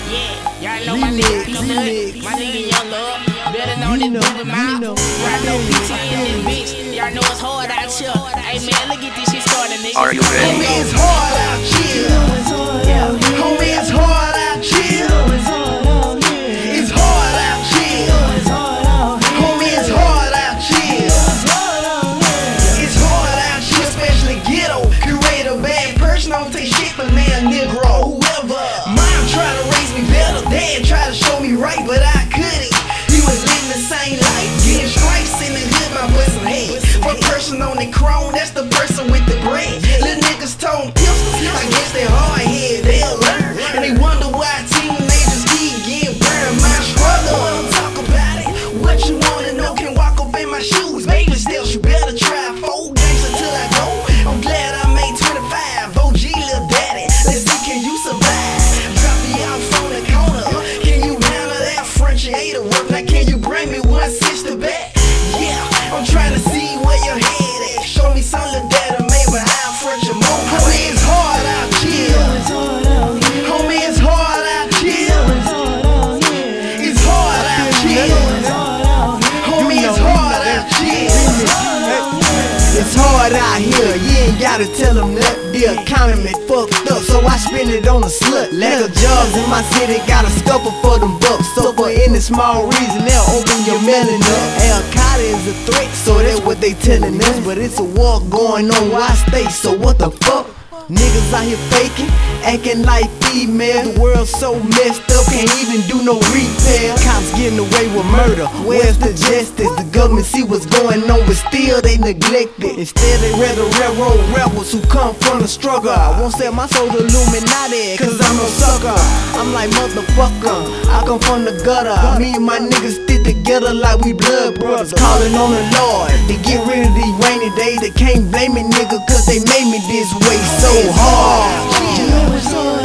Y'all know my nigga P-Nut, my nigga Young Love, better known as Booby Mouth. Y'all know PT in this bitch, y'all know it's hard out here. Hey man, look at this shit starting, nigga. Are you ready? Homie, it's hard out here. Homie, it's hard out here. It's hard out here. Homie, it's hard out here. It's hard out here, especially ghetto. Create a bad person, don't take shit for man, Negro, whoever. Mom tried to raise me better, dad tried to show me right, but I couldn't. He was living the same life, getting stripes in the hood, my bustin' head. One person on the chrome, that's the person with the bread. Little niggas tone pistols, I guess they hard head, they'll learn. And they wonder why teenagers keep getting burned. My struggle, don't talk about it. What you wanna know, can walk up in my shoes. Baby steps, you better try 4 games until I go. I'm glad I made 25, OG little daddy. Let's see, can you survive? Drop me off on the corner, can you handle that Frenchiator work? Now can you bring me 160 back? Yeah, I'm trying to see where your head at. Show me something that made my eye French and more. Homie, it's hard out here. Homie, it's hard out here. It's hard out here. Homie, it's hard out here. It's hard out here, you ain't gotta tell them that the economy fucked up, so I spend it on a slut. Lack of jobs in my city, gotta scuffle for them bucks. So for any small reason, they'll open your melon up. Al-Qaeda is a threat, so that's what they telling us. But it's a war going on where I stay, so what the fuck? Niggas out here faking, acting like females. The world's so messed up, can't even do no repair. Cops getting away with murder, where's the justice? The government see what's going on, but still they neglect it. Instead they rather railroad rebels who come from the struggle. I won't sell my soul to Illuminati, cause I'm no sucker. I'm like motherfucker, I come from the gutter. Me and my niggas stick together like we blood brothers. Calling on the Lord to get rid of these rainy days. They can't blame me, nigga, cause they made me this way so hard.